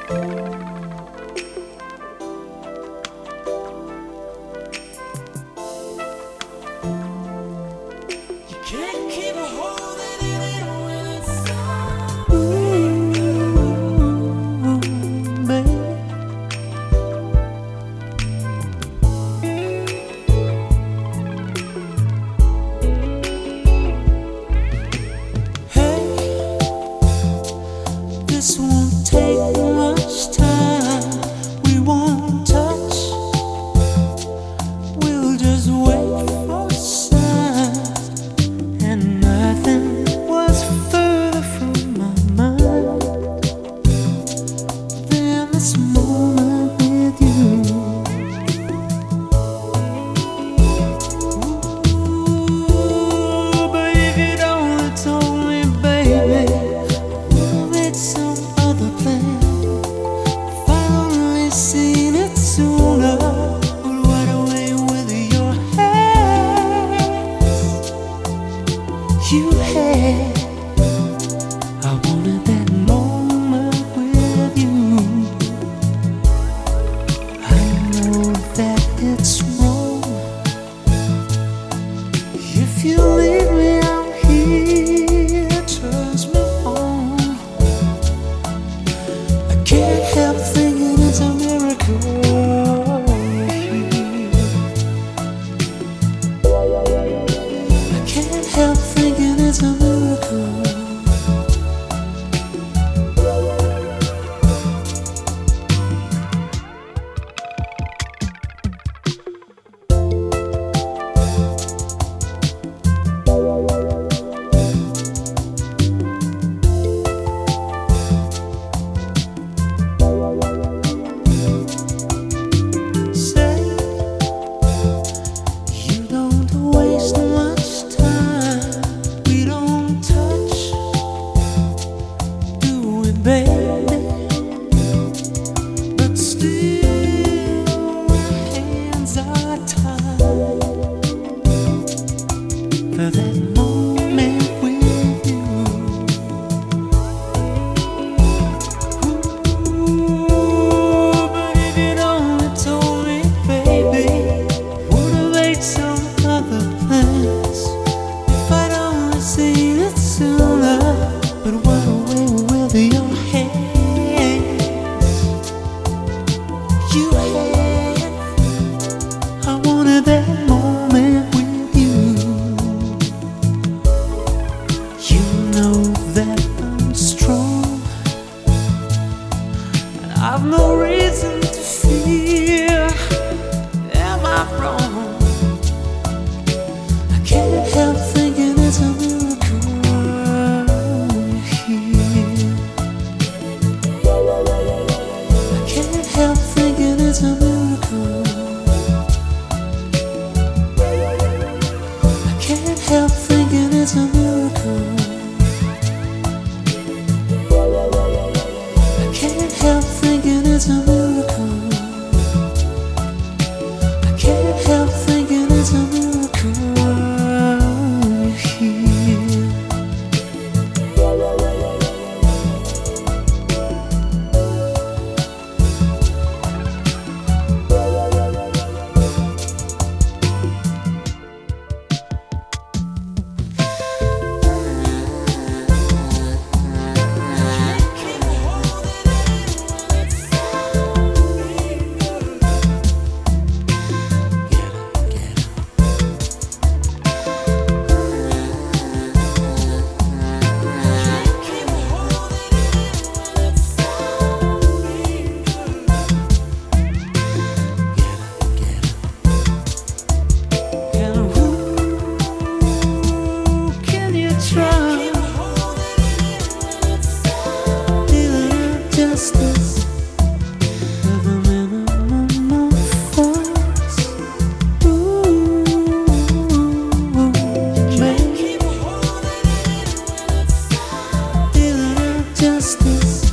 Can't keep a holding it in when it's baby. Hey, this won't take much time. We won't touch. We'll just wait for a sign. And nothing was further from my mind than this moment with you. Ooh, but if you'd only told me, baby, we'll make some other plan. If I'd only seen it sooner, would wide away with your hands you had. I wanted that moment with you. I know that it's wrong. If you leave me out here, it turns me on. I can't help thinking it's a miracle. I can't help thinking it's a miracle. Say you don't waste much time. We don't touch, do it, baby. But still, our hands are tied for that moment with you. Ooh, but if you'd only told me, baby, would have made some other plans. If I'd only seen it sooner, but went away with your hands you had. I wanted that moment with you. You know that I'm strong, and I've no reason to fear. Am I wrong? I can't help thinking it's a miracle you're here. I can't help thinking it's a miracle. I can't help thinking it's a miracle. I can't help thinking it's a miracle. I can't help thinking it's a miracle you're here. Justice with a minimum of force. Ooh, make dealing out justice.